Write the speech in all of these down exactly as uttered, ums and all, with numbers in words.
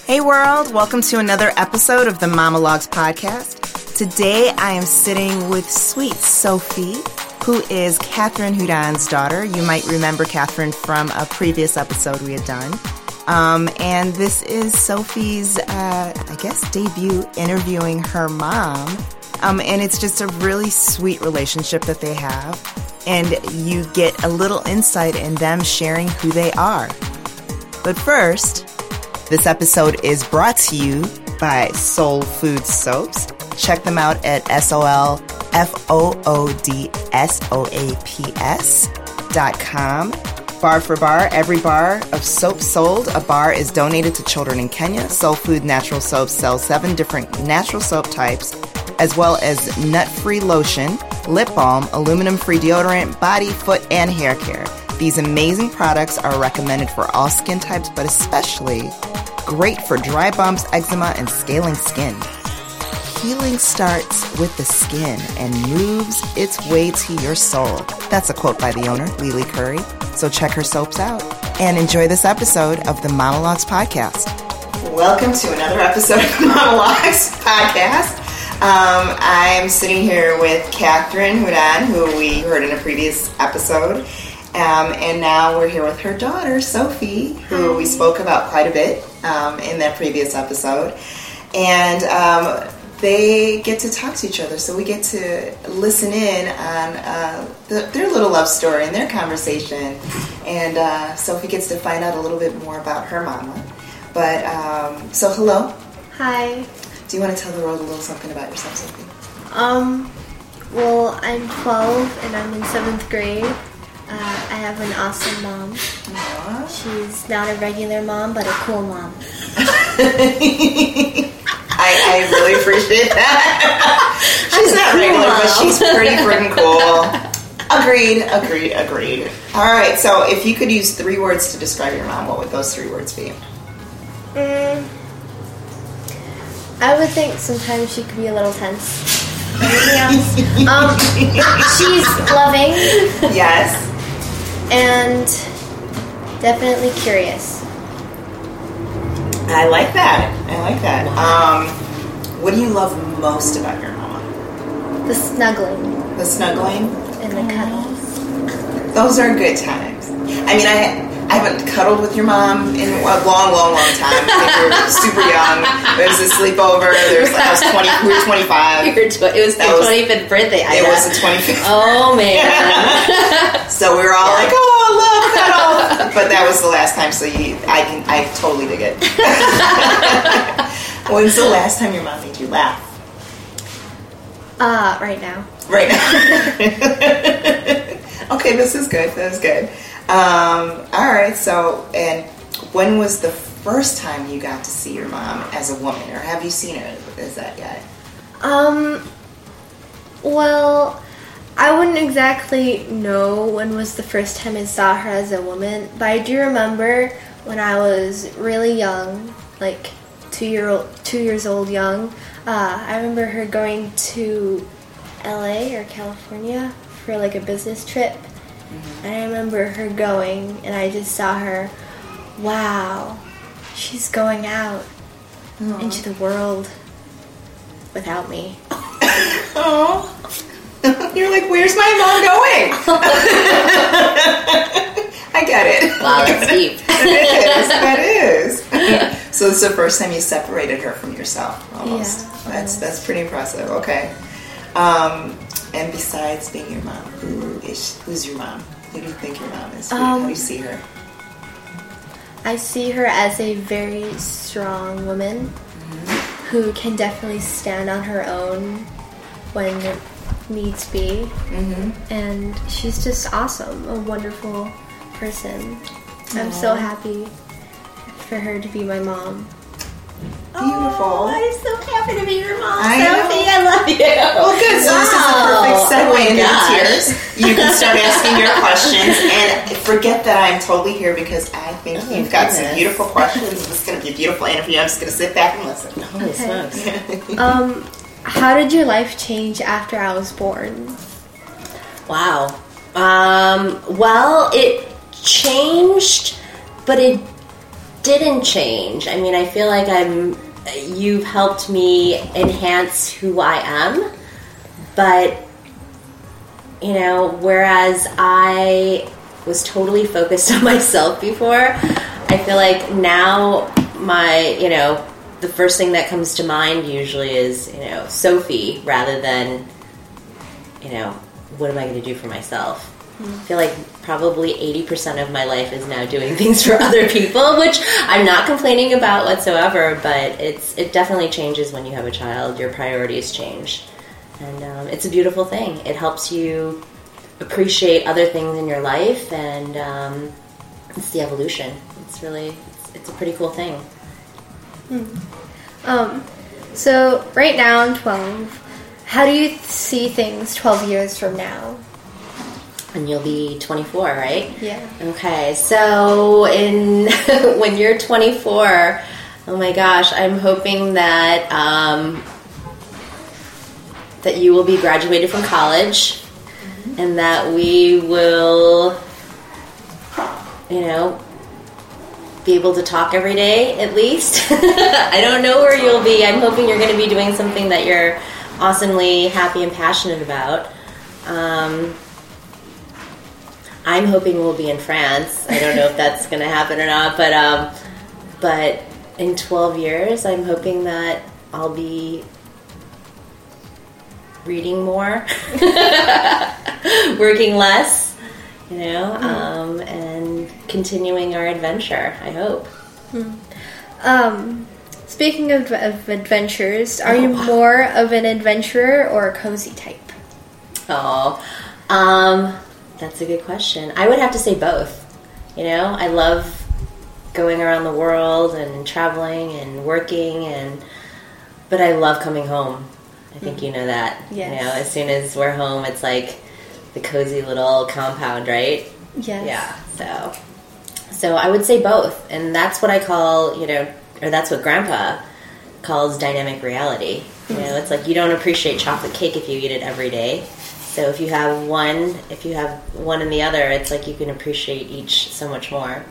Hey world, welcome to another episode of the Momalogues podcast. Today I am sitting with sweet Sophie, who is Catherine Houdon's daughter. You might remember Catherine from a previous episode we had done. Um, and this is Sophie's, uh, I guess, debut interviewing her mom. Um, and it's just a really sweet relationship that they have. And you get a little insight in them sharing who they are. But first, this episode is brought to you by Soul Food Soaps. Check them out at S O L F O O D S O A P S dot com. Bar for bar, every bar of soap sold, a bar is donated to children in Kenya. Soul Food Natural Soaps sells seven different natural soap types, as well as nut-free lotion, lip balm, aluminum-free deodorant, body, foot, and hair care. These amazing products are recommended for all skin types, but especially great for dry bumps, eczema, and scaling skin. Healing starts with the skin and moves its way to your soul. That's a quote by the owner, Lily Curry. So check her soaps out and enjoy this episode of the Momalogues podcast. Welcome to another episode of the Momalogues podcast. Um, I'm sitting here with Catherine Houdon, who we heard in a previous episode. Um, and now we're here with her daughter, Sophie, who we spoke about quite a bit um, in that previous episode. And um, they get to talk to each other, so we get to listen in on uh, the, their little love story and their conversation. And uh, Sophie gets to find out a little bit more about her mama. But, um, so hello. Hi. Do you want to tell the world a little something about yourself, Sophie? Um, well, I'm twelve and I'm in seventh grade. Uh, I have an awesome mom. Aww. She's not a regular mom, but a cool mom. I, I really appreciate that. She's not cool regular, mom. but she's pretty freaking cool. Agreed, agreed, agreed. All right, so if you could use three words to describe your mom, what would those three words be? Mm, I would think sometimes she could be a little tense. Anything else? Um, she's loving. Yes. And definitely curious. I like that. I like that. Um, what do you love most about your mama? The snuggling. The snuggling? And the cuddles. Those are good times. I mean, I I haven't cuddled with your mom in a long, long, long time. I think we were super young. There was a sleepover. There was, I was twenty. We were twenty-five. You were tw- it was the twenty-fifth birthday. I It know. was the twenty-fifth. Oh man! So we were all like, "Oh, love cuddle," but that was the last time. So you, I can, I totally dig it. When's the last time your mom made you laugh? Uh, right now. Right now. Okay, this is good. This is good. Um, all right, so, and when was the first time you got to see your mom as a woman, or have you seen her as that yet? Um, well, I wouldn't exactly know when was the first time I saw her as a woman, but I do remember when I was really young, like two year old, two years old young, uh, I remember her going to L A or California for like a business trip. Mm-hmm. And I remember her going, and I just saw her, wow, she's going out Aww. Into the world without me. Oh, you're like, where's my mom going? I get it. Wow, that's deep. That is. That is. So it's the first time you separated her from yourself, almost. Yeah, that's almost. That's pretty impressive. Okay. Um, and besides being your mom, who is who's your mom? Who do you think your mom is? Who, Um, how do you see her? I see her as a very strong woman mm-hmm. who can definitely stand on her own when it needs be. Mm-hmm. And she's just awesome, a wonderful person. Aww. I'm so happy for her to be my mom. Beautiful. Oh, I'm so happy to be your mom, I Sophie. know. I love you. Well, good. So wow. this is the perfect segue oh into gosh. tears. You can start asking your questions, and forget that I'm totally here because I think oh, you've got goodness. some beautiful questions. This is going to be a beautiful interview. I'm just going to sit back and listen. Holy smokes. um, how did your life change after I was born? Wow. Um, well, it changed, but it didn't change. I mean, I feel like I'm. You've helped me enhance who I am, but you know, whereas I was totally focused on myself before, I feel like now my, you know, the first thing that comes to mind usually is, you know, Sophie, rather than, you know, what am I going to do for myself? Mm-hmm. I feel like probably eighty percent of my life is now doing things for other people, which I'm not complaining about whatsoever, but it's it definitely changes when you have a child. Your priorities change. And um, it's a beautiful thing. It helps you appreciate other things in your life, and um, it's the evolution. It's really, it's, it's a pretty cool thing. Hmm. Um, so right now I'm twelve. How do you see things twelve years from now? And you'll be twenty-four, right? Yeah. Okay, so in when you're twenty-four, oh my gosh, I'm hoping that um, that you will be graduated from college, mm-hmm. and that we will, you know, be able to talk every day at least. I don't know where you'll be. I'm hoping you're going to be doing something that you're awesomely happy and passionate about. Um, I'm hoping we'll be in France. I don't know if that's going to happen or not, but um, but in twelve years, I'm hoping that I'll be reading more, working less, you know, mm. um, and continuing our adventure, I hope. Mm. Um, speaking of, of adventures, are oh, you wow. more of an adventurer or a cozy type? Oh, um... that's a good question. I would have to say both. You know, I love going around the world and traveling and working, and but I love coming home. I think mm-hmm. you know that. Yes. You know, as soon as we're home, it's like the cozy little compound, right? Yes. Yeah. So, so I would say both, and that's what I call, you know, or that's what Grandpa calls dynamic reality. You know, it's like you don't appreciate chocolate cake if you eat it every day. So if you have one, if you have one and the other, it's like you can appreciate each so much more.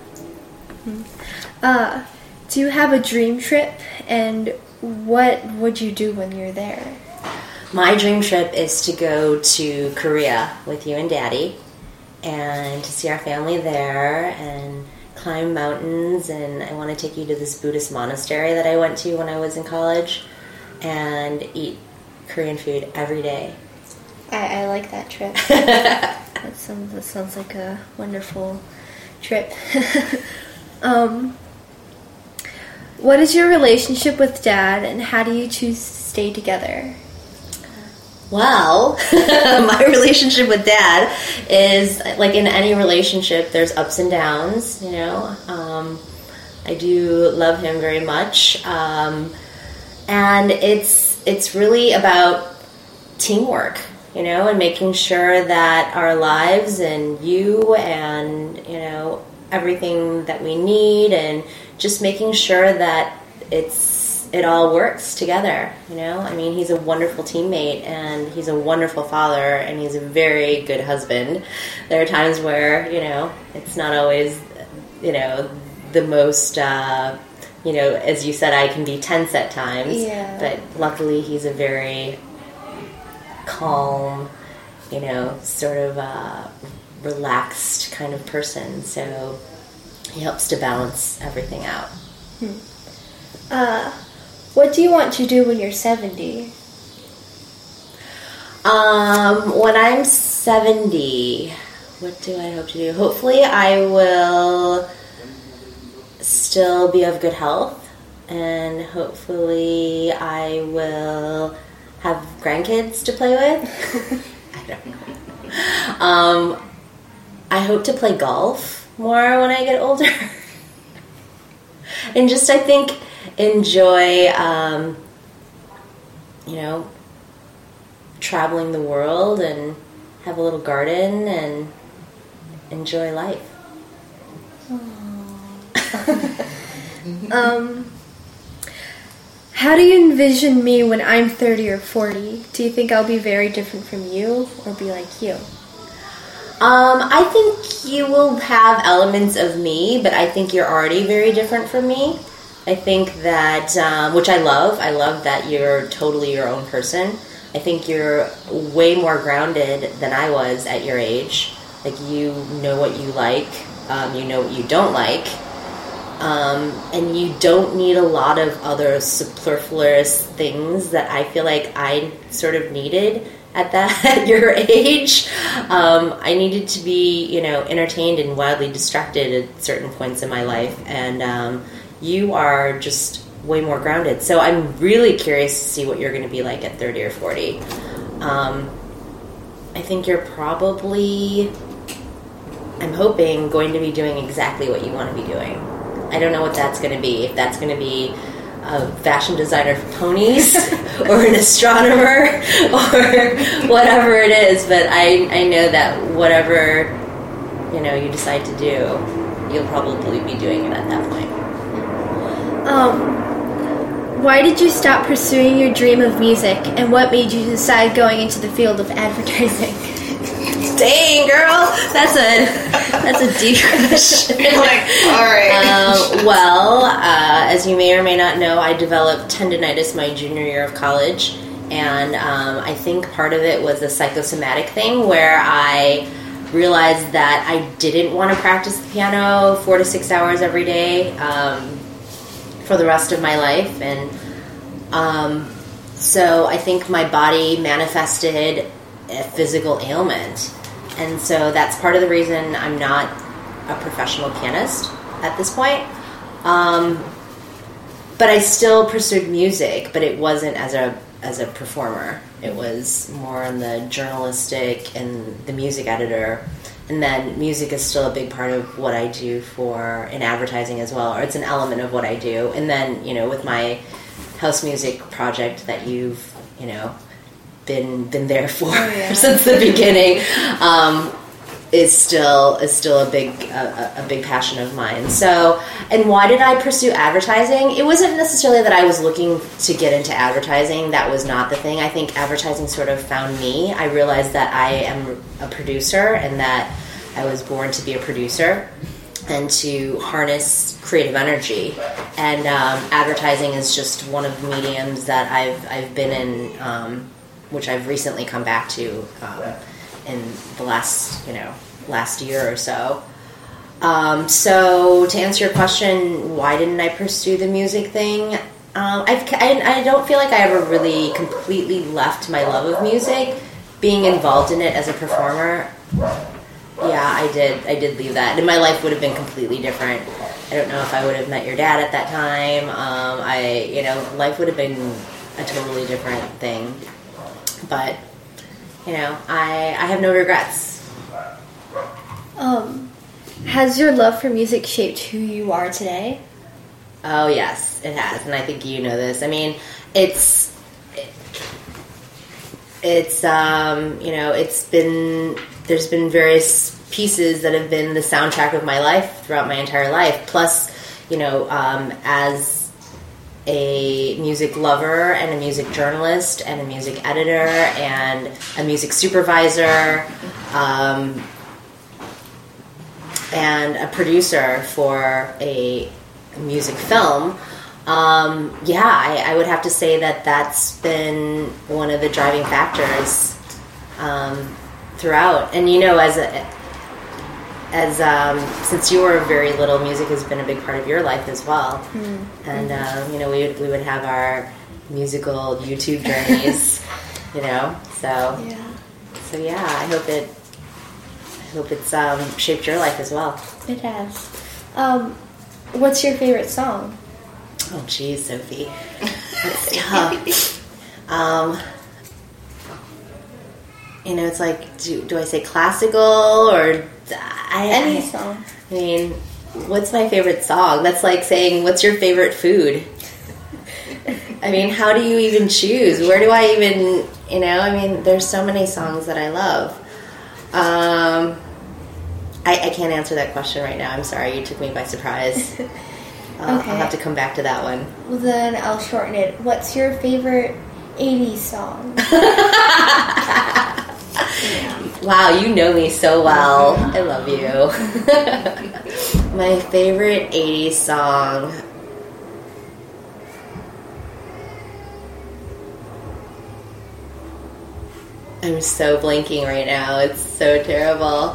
Uh, do you have a dream trip, and what would you do when you're there? My dream trip is to go to Korea with you and Daddy, and to see our family there, and climb mountains, and I want to take you to this Buddhist monastery that I went to when I was in college, and eat Korean food every day. I, I like that trip. that sounds that sounds like a wonderful trip. um, what is your relationship with Dad, and how do you choose to stay together? Well, my relationship with Dad is like in any relationship. There's ups and downs. You know, um, I do love him very much, um, and it's it's really about teamwork. You know, and making sure that our lives and you and, you know, everything that we need, and just making sure that it's it all works together, you know? I mean, he's a wonderful teammate, and he's a wonderful father, and he's a very good husband. There are times where, you know, it's not always, you know, the most, uh, you know, as you said, I can be tense at times. Yeah. But luckily he's a very calm, you know, sort of uh, relaxed kind of person. So he helps to balance everything out. Hmm. Uh, what do you want to do when you're seventy? Um, when I'm seventy, what do I hope to do? Hopefully I will still be of good health, and hopefully I will have grandkids to play with. I don't know. Um, I hope to play golf more when I get older. And just, I think, enjoy, um, you know, traveling the world, and have a little garden, and enjoy life. um... How do you envision me when I'm thirty or forty? Do you think I'll be very different from you, or be like you? Um, I think you will have elements of me, but I think you're already very different from me. I think that, um, which I love, I love that you're totally your own person. I think you're way more grounded than I was at your age. Like, you know what you like, um, you know what you don't like, um, and you don't need a lot of other superfluous things that I feel like I sort of needed at that at your age. Um, I needed to be, you know, entertained and wildly distracted at certain points in my life, and um, you are just way more grounded. So I'm really curious to see what you're going to be like at thirty or forty. Um, I think you're probably, I'm hoping, going to be doing exactly what you want to be doing. I don't know what that's going to be. If that's going to be a fashion designer for ponies or an astronomer or whatever it is, but I, I know that whatever, you know, you decide to do, you'll probably be doing it at that point. Um, why did you stop pursuing your dream of music, and what made you decide going into the field of advertising? Dang, girl, that's a that's a deep question. You're like, all right. Um, well, uh, as you may or may not know, I developed tendonitis my junior year of college, and um, I think part of it was a psychosomatic thing where I realized that I didn't want to practice the piano four to six hours every day um, for the rest of my life, and um, so I think my body manifested a physical ailment. And so that's part of the reason I'm not a professional pianist at this point. Um, but I still pursued music, but it wasn't as a as a performer. It was more on the journalistic and the music editor. And then music is still a big part of what I do for in advertising as well, or it's an element of what I do. And then, you know, with my house music project that you've, you know, been been there for oh, yeah. since the beginning, um, is still is still a big a, a big passion of mine. So, and why did I pursue advertising? It wasn't necessarily that I was looking to get into advertising. That was not the thing. I think advertising sort of found me. I realized that I am a producer and that I was born to be a producer and to harness creative energy. And um, advertising is just one of the mediums that I've I've been in. Um, which I've recently come back to um, in the last, you know, last year or so. Um, so to answer your question, why didn't I pursue the music thing? Um, I've, I, I don't feel like I ever really completely left my love of music. Being involved in it as a performer, yeah, I did. I did leave that, and my life would have been completely different. I don't know if I would have met your dad at that time. Um, I, you know, life would have been a totally different thing. But, you know, I I have no regrets. Um, has your love for music shaped who you are today? Oh, yes, it has. And I think you know this. I mean, it's, it, it's, um, you know, it's been, there's been various pieces that have been the soundtrack of my life throughout my entire life. Plus, you know, um, as a music lover and a music journalist and a music editor and a music supervisor um, and a producer for a music film, um, yeah, I, I would have to say that that's been one of the driving factors um, throughout. And, you know, as a As um, since you were very little, music has been a big part of your life as well, mm. and um, you know we would, we would have our musical YouTube journeys, you know. So yeah, so yeah, I hope it, I hope it's um, shaped your life as well. It has. Um, what's your favorite song? Oh, geez, Sophie, that's tough. um, you know, it's like, do do I say classical or I, any I, song? I mean, what's my favorite song? That's like saying, what's your favorite food? I mean, how do you even choose? Where do I even, you know, I mean, there's so many songs that I love. Um, I, I can't answer that question right now. I'm sorry, you took me by surprise. Uh, okay. I'll have to come back to that one. Well, then I'll shorten it. What's your favorite eighties song? Wow, you know me so well. I love you. My favorite eighties song. I'm so blanking right now. It's so terrible.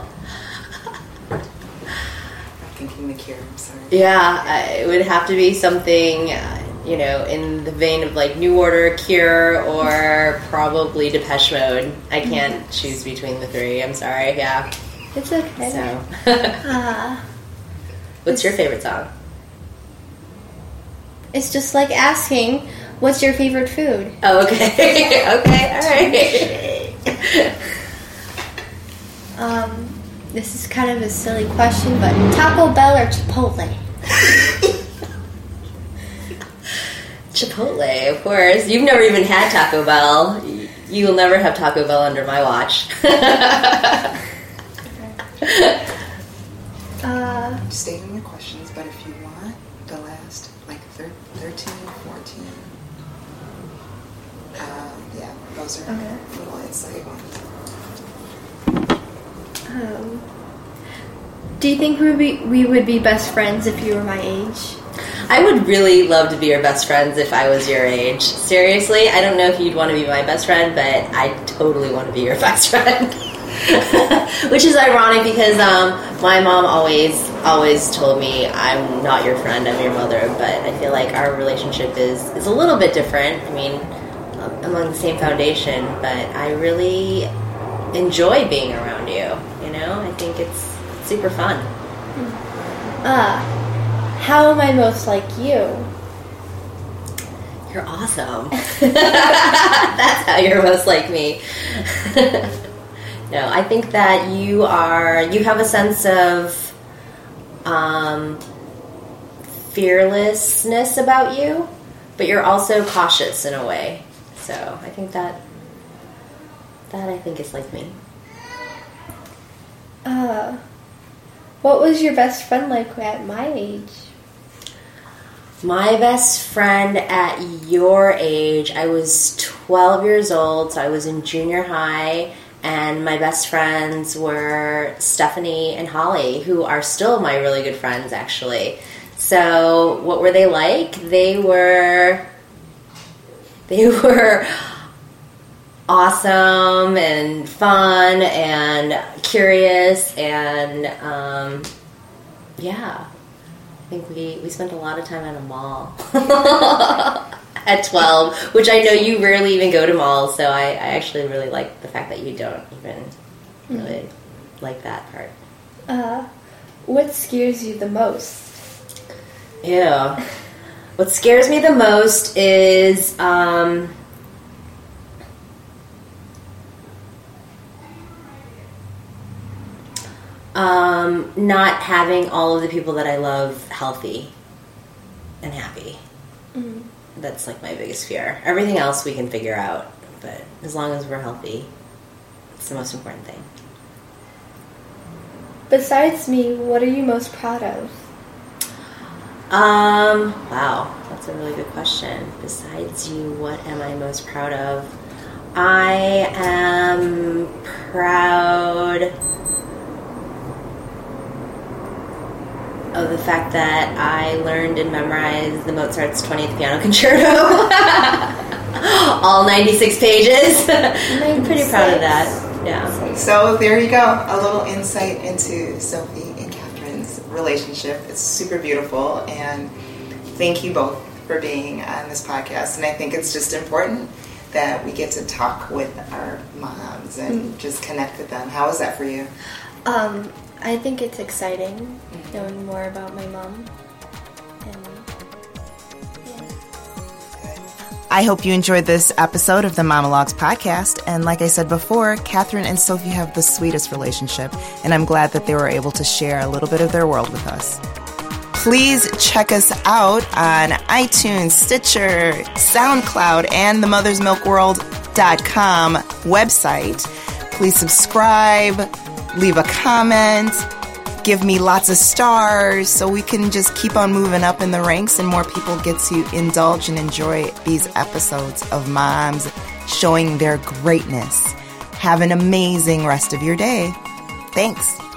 Thinking the Cure, I'm sorry. Yeah, it would have to be something, uh, you know, in the vein of like New Order, Cure, or probably Depeche Mode. I can't choose between the three. I'm sorry. Yeah. It's okay. So, uh, what's your favorite song? It's just like asking, what's your favorite food? Oh, okay. Okay, all right. Um, this is kind of a silly question, but Taco Bell or Chipotle? Chipotle, of course. You've never even had Taco Bell. You will never have Taco Bell under my watch. uh, Stating the questions, but if you want the last, like thir- thirteen, fourteen, uh, yeah, those are Okay. a little insight on. um, do you think we would be, we would be best friends if you were my age? I would really love to be your best friends if I was your age. Seriously, I don't know if you'd want to be my best friend, but I totally want to be your best friend. Which is ironic because um, my mom always, always told me I'm not your friend, I'm your mother. But I feel like our relationship is, is a little bit different. I mean, um, among the same foundation, but I really enjoy being around you. You know, I think it's super fun. Uh, how am I most like you? You're awesome. That's how you're most like me. No, I think that you are, you have a sense of um, fearlessness about you, but you're also cautious in a way. So I think that, that I think is like me. Uh, what was your best friend like at my age? My best friend at your age, I was twelve years old, so I was in junior high, and my best friends were Stephanie and Holly, who are still my really good friends, actually. So what were they like? They were, they were awesome and fun and curious, and um, yeah. I think we, we spent a lot of time at a mall at twelve, which I know you rarely even go to malls, so I, I actually really like the fact that you don't even really mm-hmm. like that part. Uh, what scares you the most? Yeah. What scares me the most is um, Um, not having all of the people that I love healthy and happy. Mm-hmm. That's like my biggest fear. Everything else we can figure out, but as long as we're healthy, it's the most important thing. Besides me, what are you most proud of? Um, wow, that's a really good question. Besides you, what am I most proud of? I am proud of the fact that I learned and memorized the Mozart's twentieth Piano Concerto. All ninety-six pages. I'm pretty proud of that. Yeah. So there you go. A little insight into Sophie and Catherine's relationship. It's super beautiful, and thank you both for being on this podcast. And I think it's just important that we get to talk with our moms and mm-hmm. just connect with them. How is that for you? Um, I think it's exciting mm-hmm. knowing more about my mom. And, yeah. I hope you enjoyed this episode of the Momologues podcast. And like I said before, Catherine and Sophie have the sweetest relationship, and I'm glad that they were able to share a little bit of their world with us. Please check us out on iTunes, Stitcher, SoundCloud, and the mothers milk world dot com website. Please subscribe, leave a comment, give me lots of stars so we can just keep on moving up in the ranks and more people get to indulge and enjoy these episodes of moms showing their greatness. Have an amazing rest of your day. Thanks.